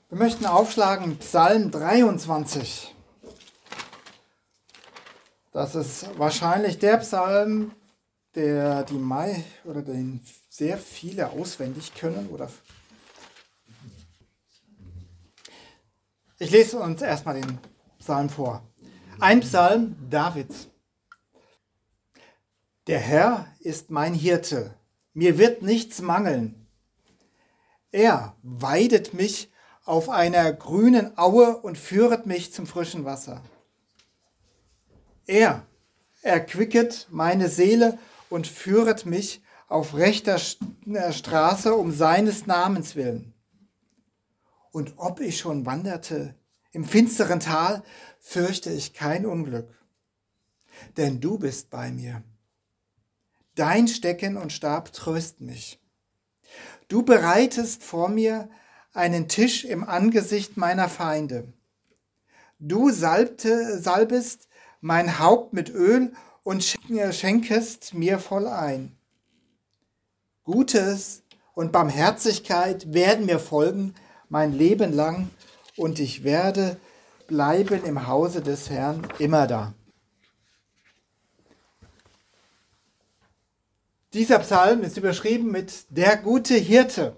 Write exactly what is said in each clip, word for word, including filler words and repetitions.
Wir möchten aufschlagen Psalm dreiundzwanzig. Das ist wahrscheinlich der Psalm, der die Mai oder den sehr viele auswendig können. Oder ich lese uns erstmal den Psalm vor. Ein Psalm Davids. Der Herr ist mein Hirte, mir wird nichts mangeln. Er weidet mich auf einer grünen Aue und führet mich zum frischen Wasser. Er erquicket meine Seele und führet mich auf rechter Straße um seines Namens willen. Und ob ich schon wanderte im finsteren Tal, fürchte ich kein Unglück, denn du bist bei mir. Dein Stecken und Stab trösten mich. Du bereitest vor mir einen Tisch im Angesicht meiner Feinde. Du salbte, salbest mein Haupt mit Öl und schenkest mir voll ein. Gutes und Barmherzigkeit werden mir folgen mein Leben lang, und ich werde bleiben im Hause des Herrn immer da. Dieser Psalm ist überschrieben mit der gute Hirte.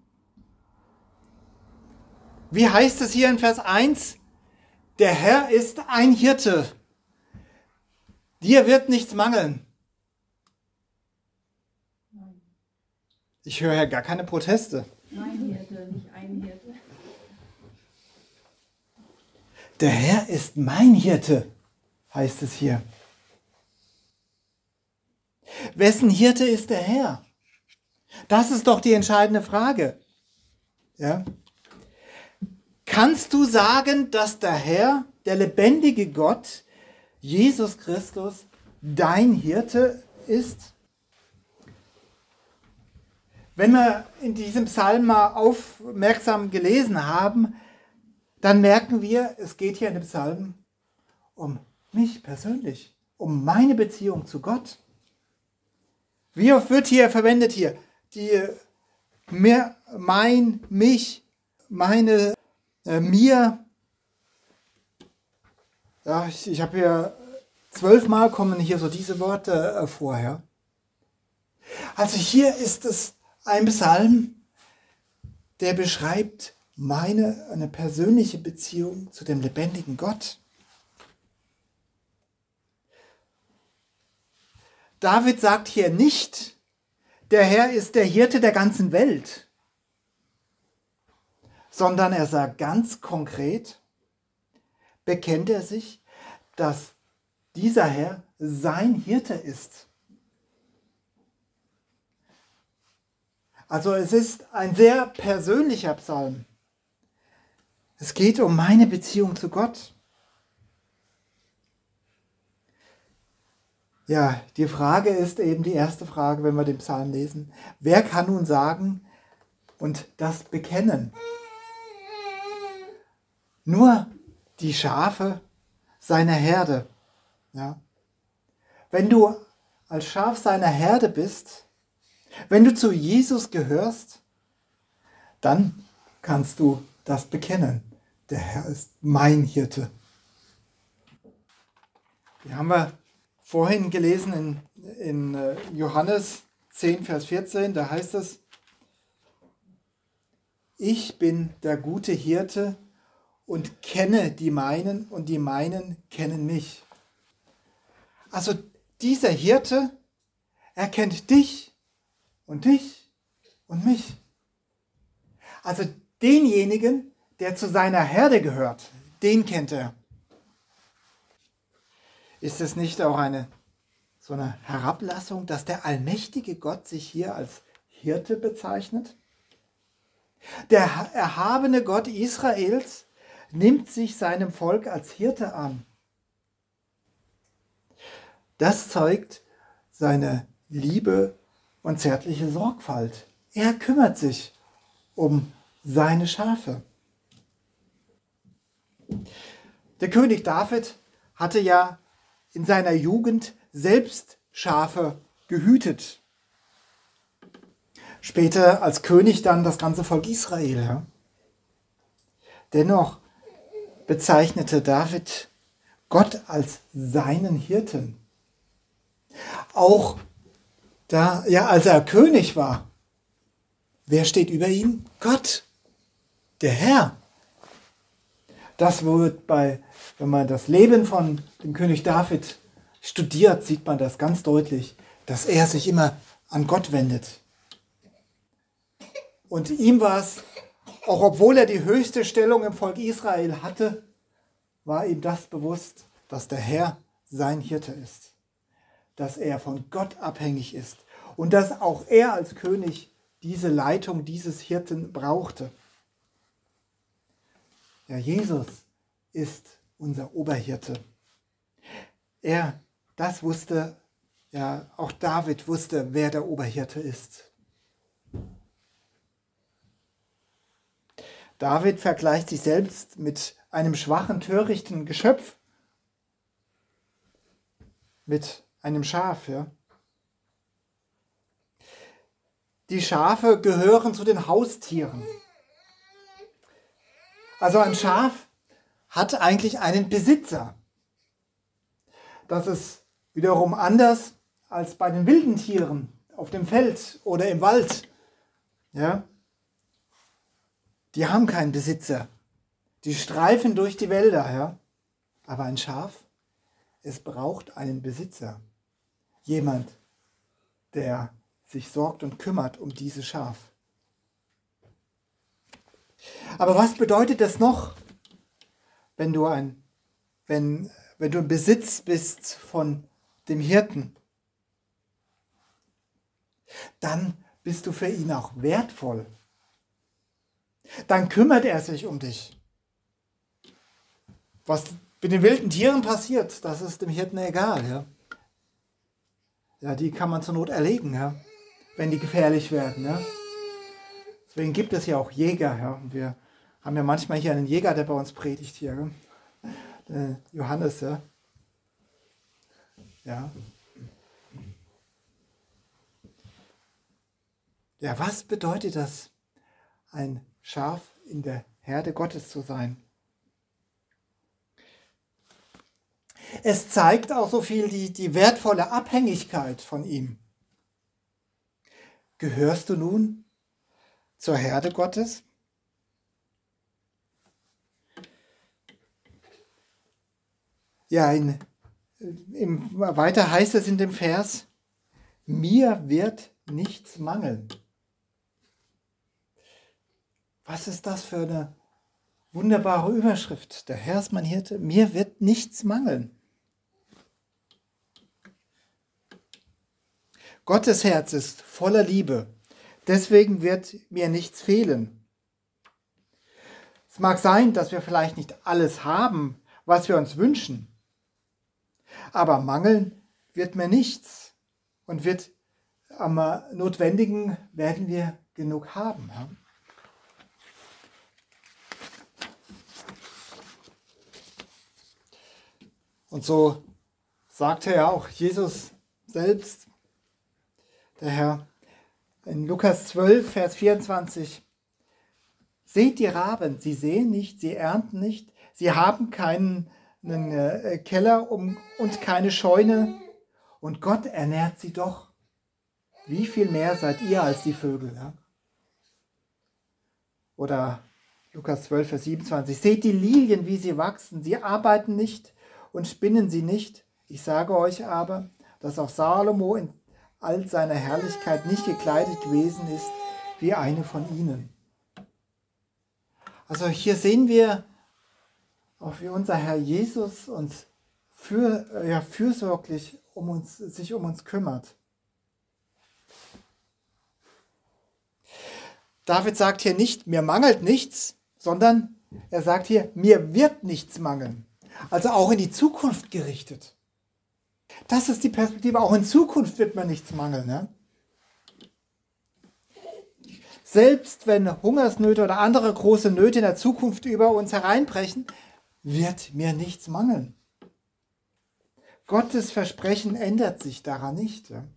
Wie heißt es hier in Vers eins? Der Herr ist ein Hirte. Dir wird nichts mangeln. Nein. Ich höre ja gar keine Proteste. Nein, Hirte, nicht ein Hirte. Der Herr ist mein Hirte, heißt es hier. Wessen Hirte ist der Herr? Das ist doch die entscheidende Frage. Ja? Kannst du sagen, dass der Herr, der lebendige Gott, Jesus Christus, dein Hirte ist? Wenn wir in diesem Psalm mal aufmerksam gelesen haben, dann merken wir, es geht hier in dem Psalm um mich persönlich, um meine Beziehung zu Gott. Wie oft wird hier verwendet hier? Die mir, mein, mich, meine, äh, mir. Ja, ich, ich habe hier zwölfmal kommen hier so diese Worte äh, vorher. Also hier ist es ein Psalm, der beschreibt meine, eine persönliche Beziehung zu dem lebendigen Gott. David sagt hier nicht, der Herr ist der Hirte der ganzen Welt, sondern er sagt ganz konkret, bekennt er sich, dass dieser Herr sein Hirte ist. Also es ist ein sehr persönlicher Psalm. Es geht um meine Beziehung zu Gott. Ja, die Frage ist eben die erste Frage, wenn wir den Psalm lesen. Wer kann nun sagen und das bekennen? Nur die Schafe seiner Herde. Ja. Wenn du als Schaf seiner Herde bist, wenn du zu Jesus gehörst, dann kannst du das bekennen. Der Herr ist mein Hirte. Hier haben wir vorhin gelesen in, in Johannes zehn, Vers vierzehn, da heißt es, ich bin der gute Hirte und kenne die meinen und die meinen kennen mich. Also dieser Hirte, er kennt dich und dich und mich. Also denjenigen, der zu seiner Herde gehört, den kennt er. Ist es nicht auch eine so eine Herablassung, dass der allmächtige Gott sich hier als Hirte bezeichnet? Der erhabene Gott Israels nimmt sich seinem Volk als Hirte an. Das zeugt seine Liebe und zärtliche Sorgfalt. Er kümmert sich um seine Schafe. Der König David hatte ja in seiner Jugend selbst Schafe gehütet. Später als König dann das ganze Volk Israel. Ja. Dennoch bezeichnete David Gott als seinen Hirten. Auch da, ja, als er König war, wer steht über ihm? Gott, der Herr. Das wird bei, wenn man das Leben von dem König David studiert, sieht man das ganz deutlich, dass er sich immer an Gott wendet. Und ihm war es, auch obwohl er die höchste Stellung im Volk Israel hatte, war ihm das bewusst, dass der Herr sein Hirte ist, dass er von Gott abhängig ist und dass auch er als König diese Leitung dieses Hirten brauchte. Ja, Jesus ist unser Oberhirte. Er, das wusste, ja, auch David wusste, wer der Oberhirte ist. David vergleicht sich selbst mit einem schwachen, törichten Geschöpf, mit einem Schaf. Ja. Die Schafe gehören zu den Haustieren. Also ein Schaf hat eigentlich einen Besitzer. Das ist wiederum anders als bei den wilden Tieren auf dem Feld oder im Wald. Ja. Die haben keinen Besitzer. Die streifen durch die Wälder. Ja. Aber ein Schaf, es braucht einen Besitzer. Jemand, der sich sorgt und kümmert um dieses Schaf. Aber was bedeutet das noch, wenn du ein, wenn, wenn du im Besitz bist von dem Hirten? Dann bist du für ihn auch wertvoll. Dann kümmert er sich um dich. Was mit den wilden Tieren passiert, das ist dem Hirten egal. Ja, ja die kann man zur Not erlegen, ja, wenn die gefährlich werden. Ja. Deswegen gibt es ja auch Jäger. Ja. Und wir haben ja manchmal hier einen Jäger, der bei uns predigt hier. Der Johannes. Ja. Ja. Ja, was bedeutet das, ein Schaf in der Herde Gottes zu sein? Es zeigt auch so viel die, die wertvolle Abhängigkeit von ihm. Gehörst du nun zur Herde Gottes? Ja, in, im, weiter heißt es in dem Vers, mir wird nichts mangeln. Was ist das für eine wunderbare Überschrift? Der Herr ist mein Hirte, mir wird nichts mangeln. Gottes Herz ist voller Liebe, deswegen wird mir nichts fehlen. Es mag sein, dass wir vielleicht nicht alles haben, was wir uns wünschen, aber mangeln wird mir nichts und wird am Notwendigen werden wir genug haben. Ja? Und so sagte ja auch Jesus selbst, der Herr, in Lukas zwölf, Vers vierundzwanzig, seht die Raben, sie säen nicht, sie ernten nicht, sie haben keinen einen Keller um, und keine Scheune und Gott ernährt sie doch. Wie viel mehr seid ihr als die Vögel? Ja? Oder Lukas zwölf, Vers siebenundzwanzig, seht die Lilien, wie sie wachsen, sie arbeiten nicht und spinnen sie nicht. Ich sage euch aber, dass auch Salomo in all seiner Herrlichkeit nicht gekleidet gewesen ist wie eine von ihnen. Also hier sehen wir, auch wie unser Herr Jesus uns für, ja, fürsorglich um uns, sich um uns kümmert. David sagt hier nicht, mir mangelt nichts, sondern er sagt hier, mir wird nichts mangeln. Also auch in die Zukunft gerichtet. Das ist die Perspektive, auch in Zukunft wird mir nichts mangeln. Ne? Selbst wenn Hungersnöte oder andere große Nöte in der Zukunft über uns hereinbrechen, wird mir nichts mangeln. Gottes Versprechen ändert sich daran nicht. Ja?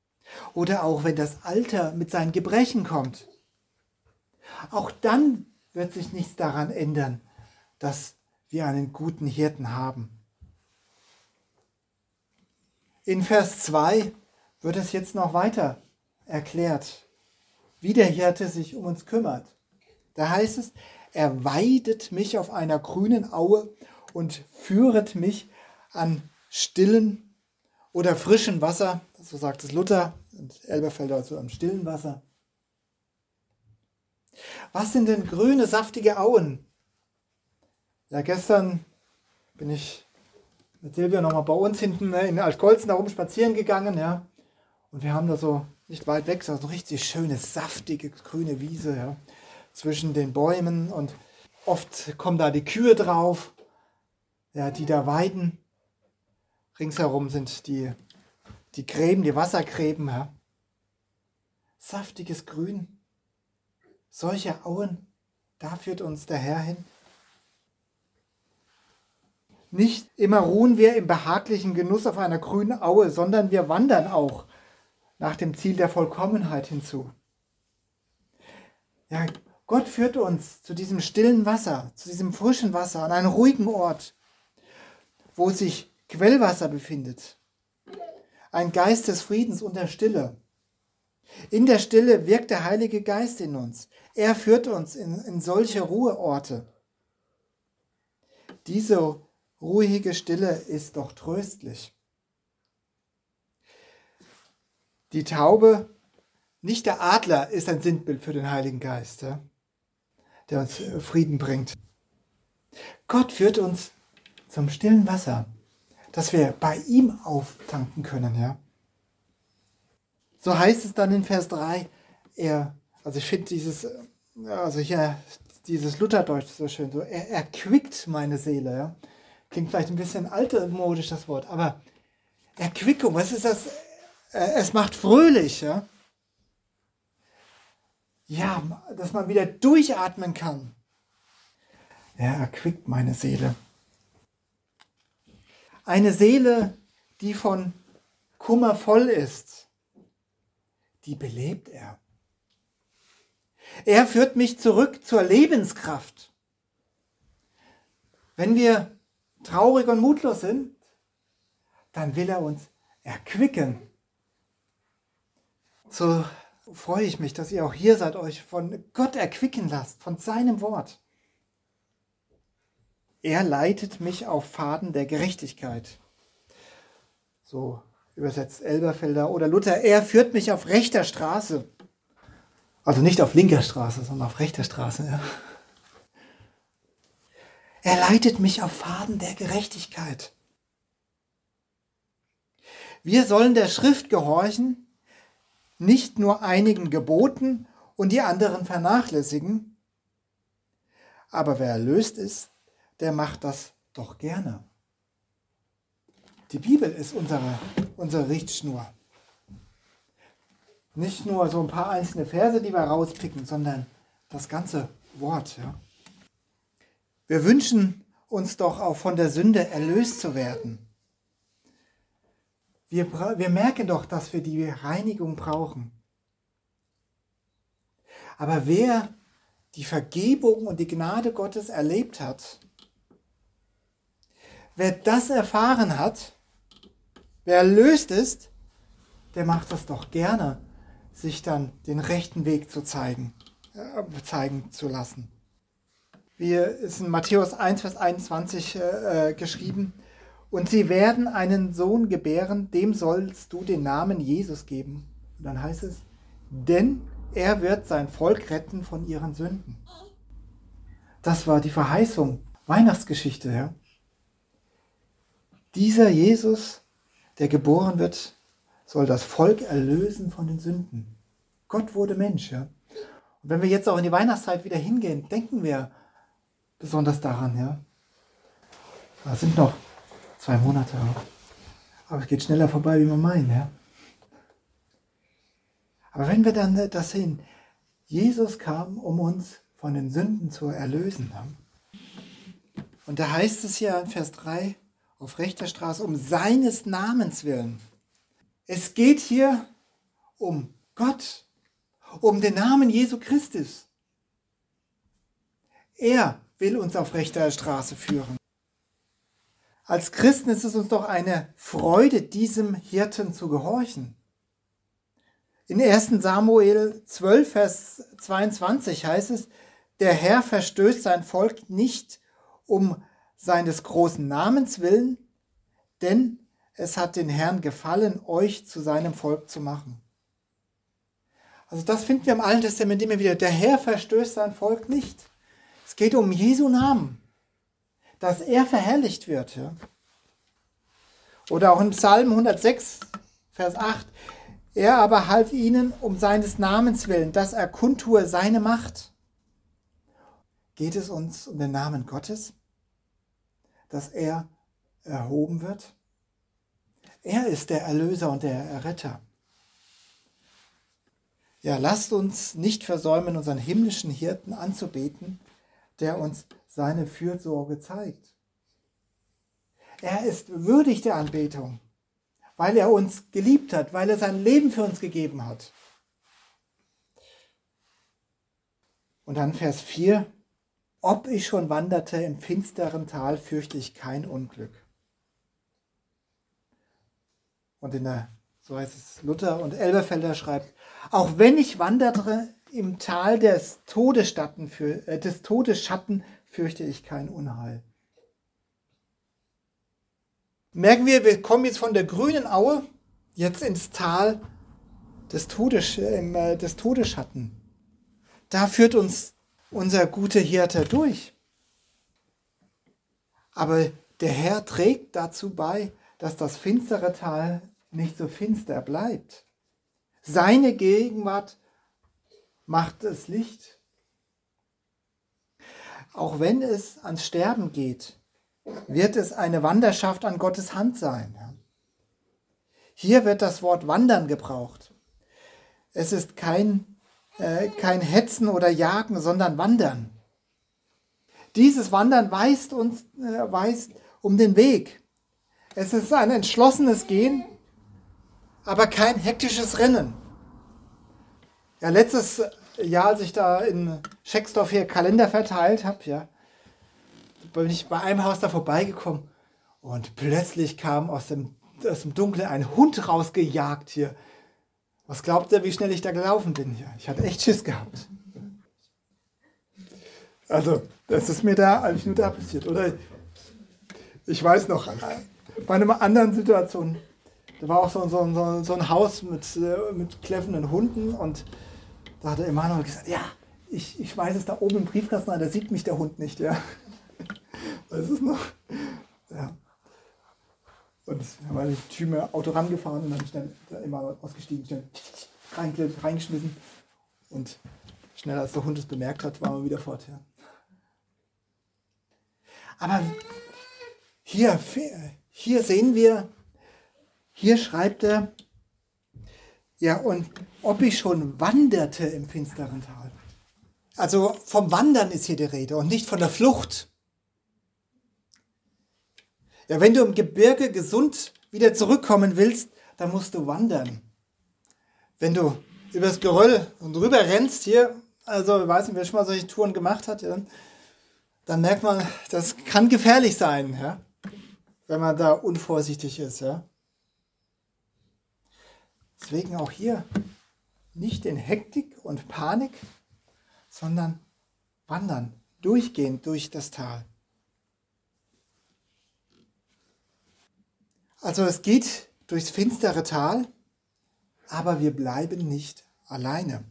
Oder auch wenn das Alter mit seinen Gebrechen kommt. Auch dann wird sich nichts daran ändern, dass wir einen guten Hirten haben. In Vers zwei wird es jetzt noch weiter erklärt, wie der Hirte sich um uns kümmert. Da heißt es, er weidet mich auf einer grünen Aue und führet mich an stillen oder frischen Wasser, so sagt es Luther, und Elberfelder also am stillen Wasser. Was sind denn grüne, saftige Auen? Ja, gestern bin ich mit Silvia nochmal bei uns hinten in Altgolzen da oben spazieren gegangen, ja. Und wir haben da so nicht weit weg so eine richtig schöne, saftige, grüne Wiese, ja, zwischen den Bäumen. Und oft kommen da die Kühe drauf, ja, die da weiden. Ringsherum sind die, die Gräben, die Wassergräben, ja. Saftiges Grün. Solche Auen, da führt uns der Herr hin. Nicht immer ruhen wir im behaglichen Genuss auf einer grünen Aue, sondern wir wandern auch nach dem Ziel der Vollkommenheit hinzu. Ja, Gott führt uns zu diesem stillen Wasser, zu diesem frischen Wasser, an einen ruhigen Ort, wo sich Quellwasser befindet. Ein Geist des Friedens und der Stille. In der Stille wirkt der Heilige Geist in uns. Er führt uns in, in solche Ruheorte. Diese ruhige Stille ist doch tröstlich. Die Taube, nicht der Adler, ist ein Sinnbild für den Heiligen Geist, ja, der uns Frieden bringt. Gott führt uns zum stillen Wasser, dass wir bei ihm auftanken können. Ja. So heißt es dann in Vers drei, er, also ich finde dieses, also hier dieses Lutherdeutsch so schön, so, er erquickt meine Seele. Ja. Klingt vielleicht ein bisschen altmodisch das Wort, aber Erquickung, was ist das? Es macht fröhlich, ja. Ja, dass man wieder durchatmen kann. Er erquickt meine Seele. Eine Seele, die von Kummer voll ist, die belebt er. Er führt mich zurück zur Lebenskraft. Wenn wir traurig und mutlos sind, dann will er uns erquicken. So freue ich mich, dass ihr auch hier seid, euch von Gott erquicken lasst, von seinem Wort. Er leitet mich auf Pfaden der Gerechtigkeit. So übersetzt Elberfelder oder Luther. Er führt mich auf rechter Straße. Also nicht auf linker Straße, sondern auf rechter Straße. Ja. Er leitet mich auf Pfaden der Gerechtigkeit. Wir sollen der Schrift gehorchen, nicht nur einigen Geboten und die anderen vernachlässigen. Aber wer erlöst ist, der macht das doch gerne. Die Bibel ist unsere, unsere Richtschnur. Nicht nur so ein paar einzelne Verse, die wir rauspicken, sondern das ganze Wort. Ja. Wir wünschen uns doch auch von der Sünde erlöst zu werden. Wir, wir merken doch, dass wir die Reinigung brauchen. Aber wer die Vergebung und die Gnade Gottes erlebt hat, wer das erfahren hat, wer erlöst ist, der macht das doch gerne, sich dann den rechten Weg zu zeigen, äh, zeigen zu lassen. Wie ist in Matthäus eins, Vers einundzwanzig äh, geschrieben, und sie werden einen Sohn gebären, dem sollst du den Namen Jesus geben. Und dann heißt es, denn er wird sein Volk retten von ihren Sünden. Das war die Verheißung, Weihnachtsgeschichte. Ja. Dieser Jesus, der geboren wird, soll das Volk erlösen von den Sünden. Gott wurde Mensch. Ja. Und wenn wir jetzt auch in die Weihnachtszeit wieder hingehen, denken wir besonders daran. Ja. Da sind noch zwei Monate. Aber es geht schneller vorbei, wie man meint. Ja. Aber wenn wir dann das sehen, Jesus kam, um uns von den Sünden zu erlösen. Ja. Und da heißt es ja in Vers drei, auf rechter Straße, um seines Namens willen. Es geht hier um Gott, um den Namen Jesu Christus. Er will uns auf rechter Straße führen. Als Christen ist es uns doch eine Freude, diesem Hirten zu gehorchen. In ersten Samuel zwölf, Vers zweiundzwanzig heißt es, der Herr verstößt sein Volk nicht um seines großen Namens willen, denn es hat den Herrn gefallen, euch zu seinem Volk zu machen. Also das finden wir im Alten Testament immer wieder. Der Herr verstößt sein Volk nicht. Es geht um Jesu Namen, dass er verherrlicht wird. Ja. Oder auch im Psalm hundertsechs, Vers acht. Er aber half ihnen um seines Namens willen, dass er kundtue seine Macht. Geht es uns um den Namen Gottes, dass er erhoben wird? Er ist der Erlöser und der Erretter. Ja, lasst uns nicht versäumen, unseren himmlischen Hirten anzubeten, der uns seine Fürsorge zeigt. Er ist würdig der Anbetung, weil er uns geliebt hat, weil er sein Leben für uns gegeben hat. Und dann Vers vier. Ob ich schon wanderte im finsteren Tal, fürchte ich kein Unglück. Und in der, so heißt es, Luther und Elberfelder schreibt, auch wenn ich wanderte im Tal des Todesschatten, für, äh, des Todesschatten, fürchte ich kein Unheil. Merken wir, wir kommen jetzt von der grünen Aue jetzt ins Tal des, Todes, äh, des Todesschatten. Da führt uns unser guter Hirte durch. Aber der Herr trägt dazu bei, dass das finstere Tal nicht so finster bleibt. Seine Gegenwart macht es Licht. Auch wenn es ans Sterben geht, wird es eine Wanderschaft an Gottes Hand sein. Hier wird das Wort wandern gebraucht. Es ist kein, äh, kein Hetzen oder Jagen, sondern Wandern. Dieses Wandern weist uns äh, weist um den Weg. Es ist ein entschlossenes Gehen, aber kein hektisches Rennen. Ja, letztes Jahr, als ich da in Schecksdorf hier Kalender verteilt habe, ja, bin ich bei einem Haus da vorbeigekommen und plötzlich kam aus dem, aus dem Dunkeln ein Hund rausgejagt hier. Was glaubt ihr, wie schnell ich da gelaufen bin hier? Ich hatte echt Schiss gehabt. Also, das ist mir da eigentlich nur da passiert. Oder ich weiß noch, bei einer anderen Situation, da war auch so, so, so, so ein Haus mit, mit kläffenden Hunden und da hat der Emanuel gesagt, ja, ich, ich weiß es da oben im Briefkasten an, da sieht mich der Hund nicht, ja. Das ist noch, ja. Und wir haben die Tür mit dem Auto rangefahren und dann schnell der Emanuel ausgestiegen, schnell reingeschmissen und schnell als der Hund es bemerkt hat, waren wir wieder fort, ja. Aber hier, hier sehen wir, hier schreibt er, ja, und ob ich schon wanderte im finsteren Tal. Also vom Wandern ist hier die Rede und nicht von der Flucht. Ja, wenn du im Gebirge gesund wieder zurückkommen willst, dann musst du wandern. Wenn du übers Geröll und rüber rennst hier, also ich weiß nicht, wer schon mal solche Touren gemacht hat, ja, dann merkt man, das kann gefährlich sein, ja, wenn man da unvorsichtig ist. Ja. Deswegen auch hier nicht in Hektik und Panik, sondern wandern, durchgehend durch das Tal. Also es geht durchs finstere Tal, aber wir bleiben nicht alleine.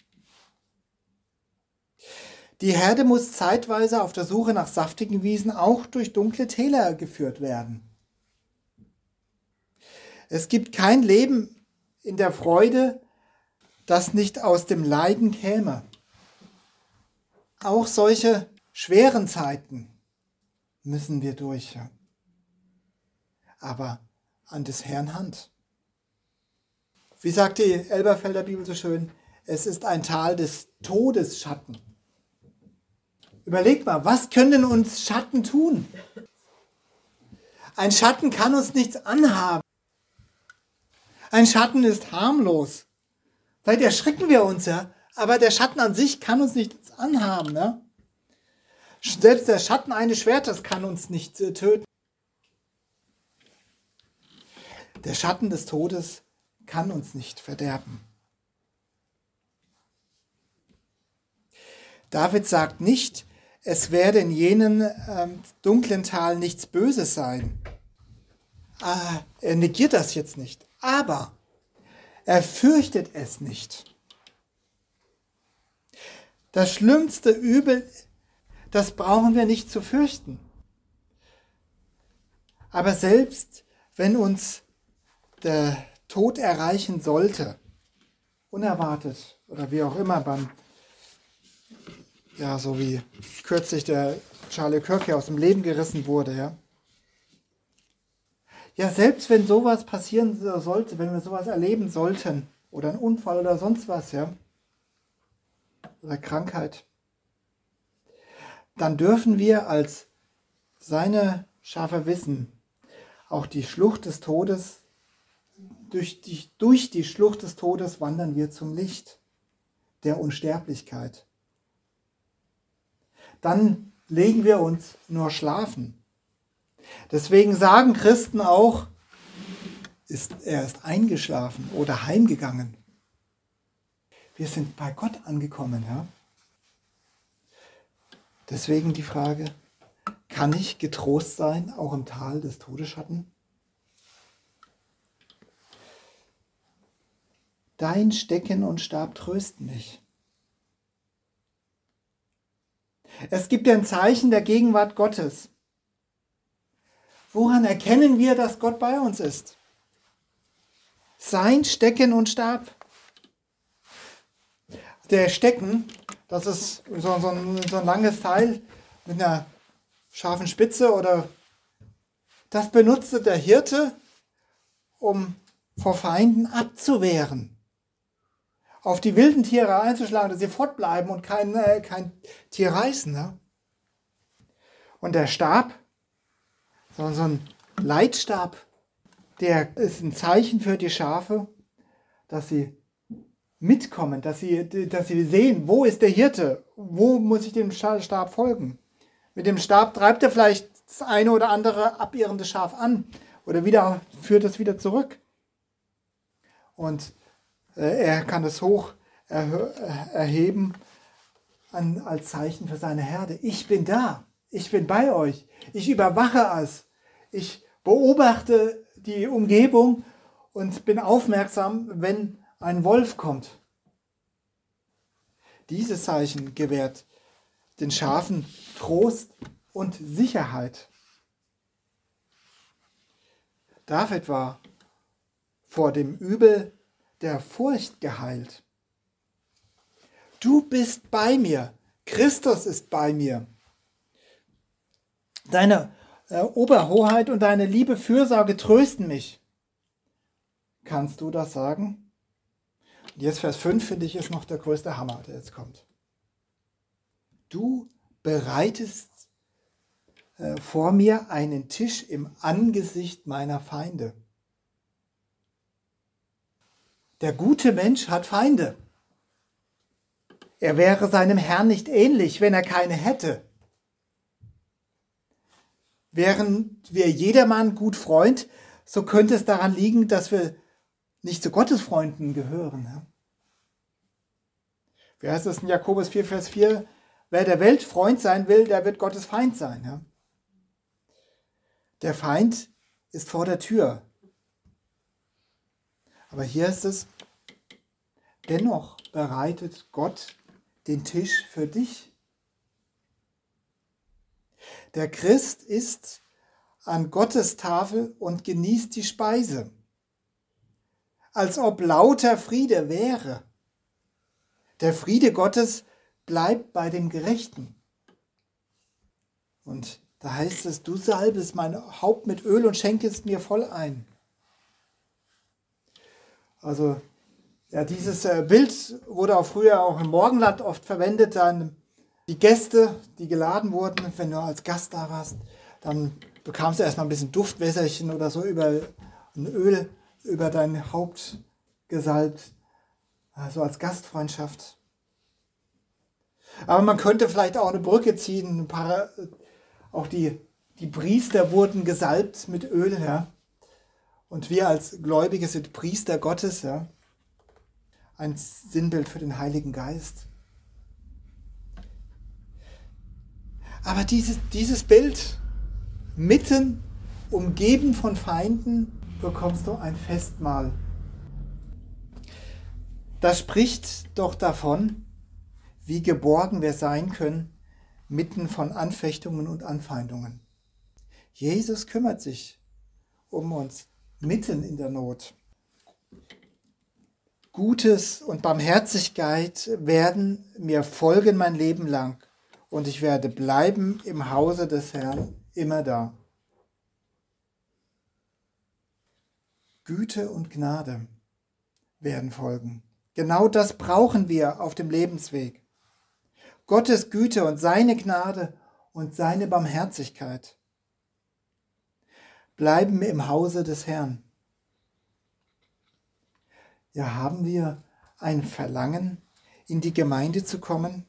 Die Herde muss zeitweise auf der Suche nach saftigen Wiesen auch durch dunkle Täler geführt werden. Es gibt kein Leben in der Freude, das nicht aus dem Leiden käme. Auch solche schweren Zeiten müssen wir durch. Aber an des Herrn Hand. Wie sagt die Elberfelder Bibel so schön, es ist ein Tal des Todesschatten. Überlegt mal, was können uns Schatten tun? Ein Schatten kann uns nichts anhaben. Ein Schatten ist harmlos. Vielleicht erschrecken wir uns, ja, aber der Schatten an sich kann uns nichts anhaben. Ja? Selbst der Schatten eines Schwertes kann uns nicht äh, töten. Der Schatten des Todes kann uns nicht verderben. David sagt nicht, es werde in jenen ähm, dunklen Tal nichts Böses sein. Ah, er negiert das jetzt nicht, aber er fürchtet es nicht. Das schlimmste Übel, das brauchen wir nicht zu fürchten. Aber selbst wenn uns der Tod erreichen sollte, unerwartet oder wie auch immer, beim, ja, so wie kürzlich der Charlie Kirk hier aus dem Leben gerissen wurde, ja. Ja, selbst wenn sowas passieren sollte, wenn wir sowas erleben sollten, oder ein Unfall oder sonst was, ja, oder Krankheit, dann dürfen wir als seine Schafe wissen, auch die Schlucht des Todes, durch die, durch die Schlucht des Todes wandern wir zum Licht der Unsterblichkeit. Dann legen wir uns nur schlafen. Deswegen sagen Christen auch, ist, er ist eingeschlafen oder heimgegangen. Wir sind bei Gott angekommen. Ja? Deswegen die Frage, kann ich getrost sein, auch im Tal des Todesschatten? Dein Stecken und Stab trösten mich. Es gibt ein Zeichen der Gegenwart Gottes. Woran erkennen wir, dass Gott bei uns ist? Sein Stecken und Stab. Der Stecken, das ist so, so, ein, so ein langes Teil mit einer scharfen Spitze, oder das benutzte der Hirte, um vor Feinden abzuwehren. Auf die wilden Tiere einzuschlagen, dass sie fortbleiben und kein, äh, kein Tier reißen. Ne? Und der Stab, so, so ein Leitstab, der ist ein Zeichen für die Schafe, dass sie mitkommen, dass sie, dass sie sehen, wo ist der Hirte, wo muss ich dem Stab folgen. Mit dem Stab treibt er vielleicht das eine oder andere abirrende Schaf an oder wieder führt es wieder zurück. Und äh, er kann es hoch erh- erheben an, als Zeichen für seine Herde. Ich bin da, ich bin bei euch, ich überwache es, ich beobachte die Umgebung und bin aufmerksam, wenn ein Wolf kommt. Dieses Zeichen gewährt den Schafen Trost und Sicherheit. David war vor dem Übel der Furcht geheilt. Du bist bei mir, Christus ist bei mir. Deine äh, Oberhoheit und deine liebe Fürsorge trösten mich. Kannst du das sagen? Und jetzt Vers fünf, finde ich, ist noch der größte Hammer, der jetzt kommt. Du bereitest äh, vor mir einen Tisch im Angesicht meiner Feinde. Der gute Mensch hat Feinde. Er wäre seinem Herrn nicht ähnlich, wenn er keine hätte. Wären wir jedermann gut Freund, so könnte es daran liegen, dass wir nicht zu Gottes Freunden gehören. Ja? Wie heißt es in Jakobus vier, Vers vier? Wer der Welt Freund sein will, der wird Gottes Feind sein. Ja? Der Feind ist vor der Tür. Aber hier ist es, dennoch bereitet Gott den Tisch für dich. Der Christ ist an Gottes Tafel und genießt die Speise, als ob lauter Friede wäre. Der Friede Gottes bleibt bei dem Gerechten. Und da heißt es, du salbest mein Haupt mit Öl und schenkest mir voll ein. Also ja, dieses Bild wurde auch früher auch im Morgenland oft verwendet. Dann die Gäste, die geladen wurden, wenn du als Gast da warst, dann bekamst du erstmal ein bisschen Duftwässerchen oder so über ein Öl über dein Haupt gesalbt, also als Gastfreundschaft. Aber man könnte vielleicht auch eine Brücke ziehen. Ein paar, auch die, die Priester wurden gesalbt mit Öl. Ja? Und wir als Gläubige sind Priester Gottes. Ja? Ein Sinnbild für den Heiligen Geist. Aber dieses, dieses Bild, mitten umgeben von Feinden, bekommst du ein Festmahl. Das spricht doch davon, wie geborgen wir sein können, mitten von Anfechtungen und Anfeindungen. Jesus kümmert sich um uns, mitten in der Not. Gutes und Barmherzigkeit werden mir folgen mein Leben lang und ich werde bleiben im Hause des Herrn immer da. Güte und Gnade werden folgen. Genau das brauchen wir auf dem Lebensweg. Gottes Güte und seine Gnade und seine Barmherzigkeit bleiben im Hause des Herrn. Ja, haben wir ein Verlangen, in die Gemeinde zu kommen,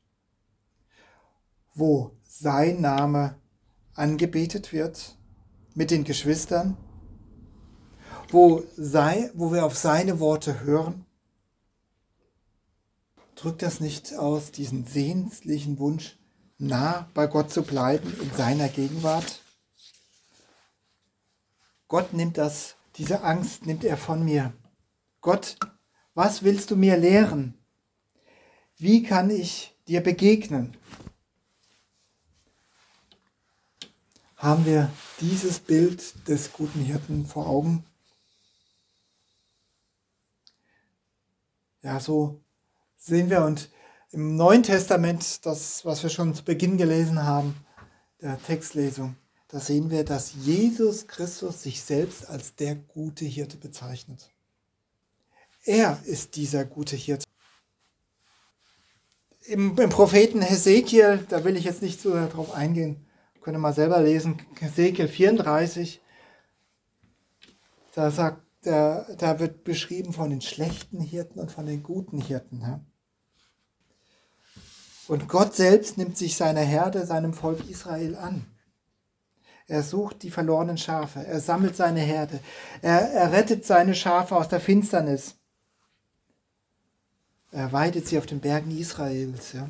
wo sein Name angebetet wird mit den Geschwistern, wo, sei, wo wir auf seine Worte hören? Drückt das nicht aus, diesen sehnlichen Wunsch, nah bei Gott zu bleiben, in seiner Gegenwart? Gott nimmt das, diese Angst nimmt er von mir. Gott, was willst du mir lehren? Wie kann ich dir begegnen? Haben wir dieses Bild des guten Hirten vor Augen? Ja, so sehen wir und im Neuen Testament, das, was wir schon zu Beginn gelesen haben, der Textlesung, da sehen wir, dass Jesus Christus sich selbst als der gute Hirte bezeichnet. Er ist dieser gute Hirte. Im, im Propheten Hesekiel, da will ich jetzt nicht so darauf eingehen, könnt ihr mal selber lesen, Hesekiel vierunddreißig, da sagt Da, da wird beschrieben von den schlechten Hirten und von den guten Hirten. Ja? Und Gott selbst nimmt sich seiner Herde, seinem Volk Israel an. Er sucht die verlorenen Schafe, er sammelt seine Herde, er, er rettet seine Schafe aus der Finsternis. Er weidet sie auf den Bergen Israels. Ja?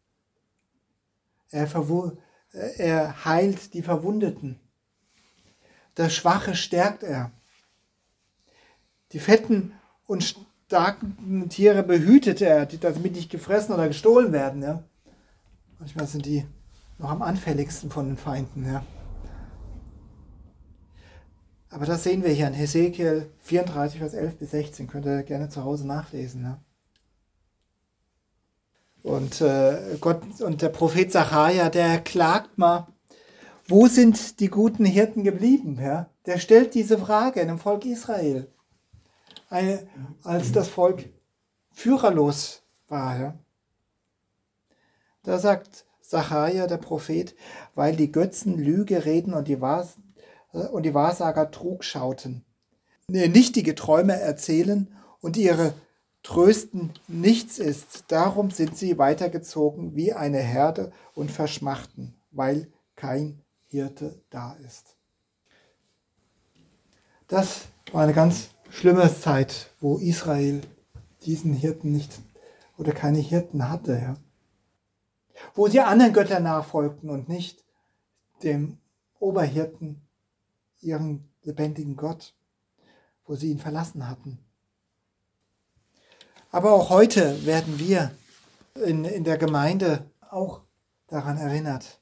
Er, verwu- er heilt die Verwundeten. Das Schwache stärkt er. Die fetten und starken Tiere behütet er, damit nicht gefressen oder gestohlen werden. Ja? Manchmal sind die noch am anfälligsten von den Feinden. Ja? Aber das sehen wir hier in Hesekiel vierunddreißig, Vers elf bis sechzehn. Könnt ihr gerne zu Hause nachlesen. Ja? Und äh, Gott und der Prophet Sacharja, der klagt mal, wo sind die guten Hirten geblieben? Ja? Der stellt diese Frage in dem Volk Israel. Eine, als das Volk führerlos war. Ja. Da sagt Sacharja, der Prophet, weil die Götzen Lüge reden und die, Wahr, und die Wahrsager Trug schauten, nichtige Träume erzählen und ihre Trösten nichts ist. Darum sind sie weitergezogen wie eine Herde und verschmachten, weil kein Hirte da ist. Das war eine ganz schlimme Zeit, wo Israel diesen Hirten nicht oder keine Hirten hatte, ja. Wo sie anderen Göttern nachfolgten und nicht dem Oberhirten, ihren lebendigen Gott, wo sie ihn verlassen hatten. Aber auch heute werden wir in, in der Gemeinde auch daran erinnert.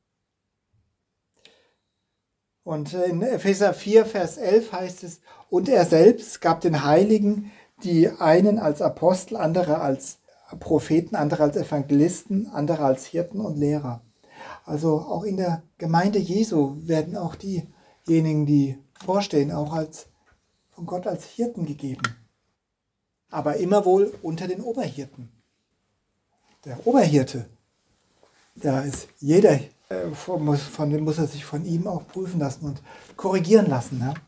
Und in Epheser vier, Vers elf heißt es, und er selbst gab den Heiligen, die einen als Apostel, andere als Propheten, andere als Evangelisten, andere als Hirten und Lehrer. Also auch in der Gemeinde Jesu werden auch diejenigen, die vorstehen, auch als von Gott als Hirten gegeben. Aber immer wohl unter den Oberhirten. Der Oberhirte, da ist jeder, von, von dem muss er sich von ihm auch prüfen lassen und korrigieren lassen. Ja?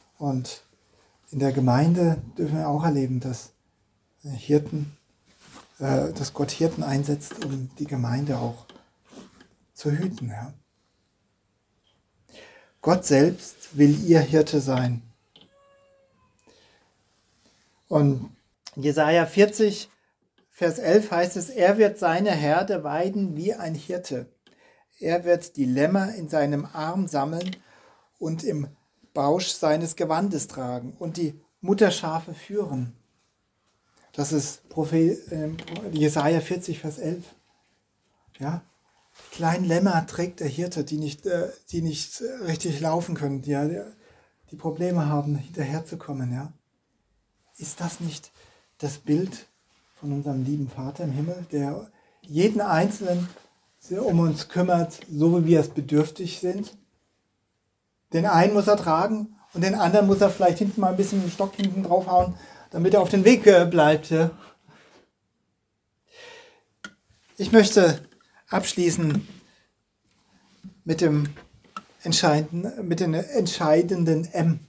Und in der Gemeinde dürfen wir auch erleben, dass Hirten äh, dass Gott Hirten einsetzt, um die Gemeinde auch zu hüten. Ja. Gott selbst will ihr Hirte sein. Und Jesaja vierzig, Vers elf heißt es, er wird seine Herde weiden wie ein Hirte. Er wird die Lämmer in seinem Arm sammeln und im Bausch seines Gewandes tragen und die Mutterschafe führen. Das ist Prophet, äh, Jesaja vierzig, Vers elf. Ja, die kleinen Lämmer trägt der Hirte, die nicht, äh, die nicht richtig laufen können, die, die Probleme haben, hinterherzukommen. Ja. Ist das nicht das Bild von unserem lieben Vater im Himmel, der jeden Einzelnen um uns kümmert, so wie wir es bedürftig sind? Den einen muss er tragen und den anderen muss er vielleicht hinten mal ein bisschen den Stock hinten draufhauen, damit er auf den Weg bleibt. Ja. Ich möchte abschließen mit dem entscheidenden, mit dem entscheidenden M.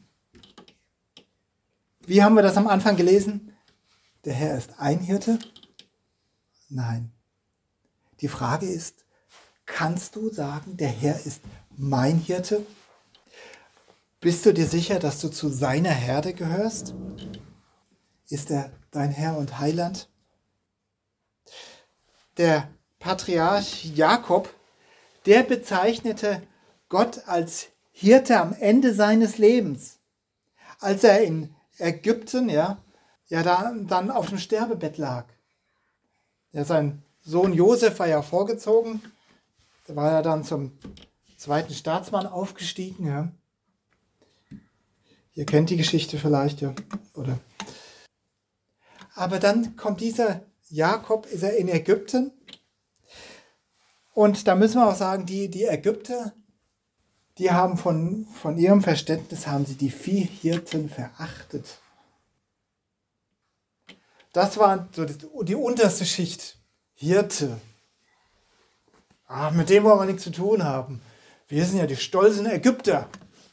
Wie haben wir das am Anfang gelesen? Der Herr ist ein Hirte? Nein. Die Frage ist, kannst du sagen, der Herr ist mein Hirte? Bist du dir sicher, dass du zu seiner Herde gehörst? Ist er dein Herr und Heiland? Der Patriarch Jakob, der bezeichnete Gott als Hirte am Ende seines Lebens. Als er in Ägypten, ja, ja da, dann auf dem Sterbebett lag. Ja, sein Sohn Josef war ja vorgezogen. Da war er dann zum zweiten Staatsmann aufgestiegen. Ja. Ihr kennt die Geschichte vielleicht, ja, oder? Aber dann kommt dieser Jakob, ist er in Ägypten. Und da müssen wir auch sagen, die, die Ägypter, die haben von, von ihrem Verständnis, haben sie die Viehhirten verachtet. Das war so die unterste Schicht. Hirte. Ah, mit dem wollen wir nichts zu tun haben. Wir sind ja die stolzen Ägypter.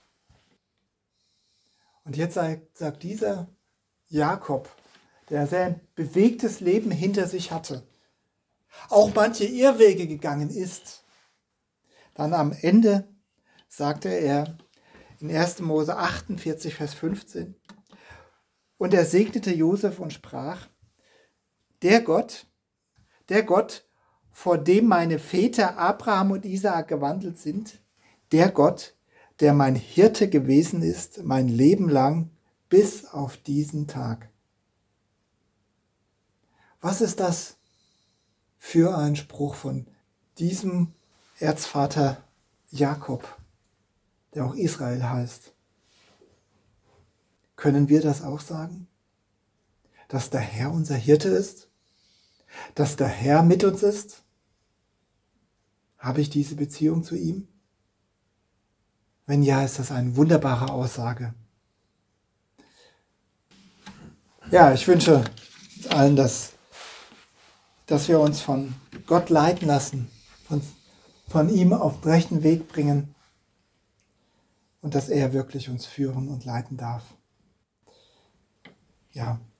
Und jetzt sagt, sagt dieser Jakob, der ein sehr bewegtes Leben hinter sich hatte, auch manche Irrwege gegangen ist, dann am Ende sagte er in erster Mose achtundvierzig, Vers fünfzehn, und er segnete Josef und sprach, der Gott, der Gott, vor dem meine Väter Abraham und Isaak gewandelt sind, der Gott, der mein Hirte gewesen ist, mein Leben lang, bis auf diesen Tag. Was ist das für ein Spruch von diesem Erzvater Jakob, der auch Israel heißt? Können wir das auch sagen? Dass der Herr unser Hirte ist? Dass der Herr mit uns ist? Habe ich diese Beziehung zu ihm? Wenn ja, ist das eine wunderbare Aussage. Ja, ich wünsche uns allen, dass, dass wir uns von Gott leiten lassen, von, von ihm auf den rechten Weg bringen und dass er wirklich uns führen und leiten darf. Ja,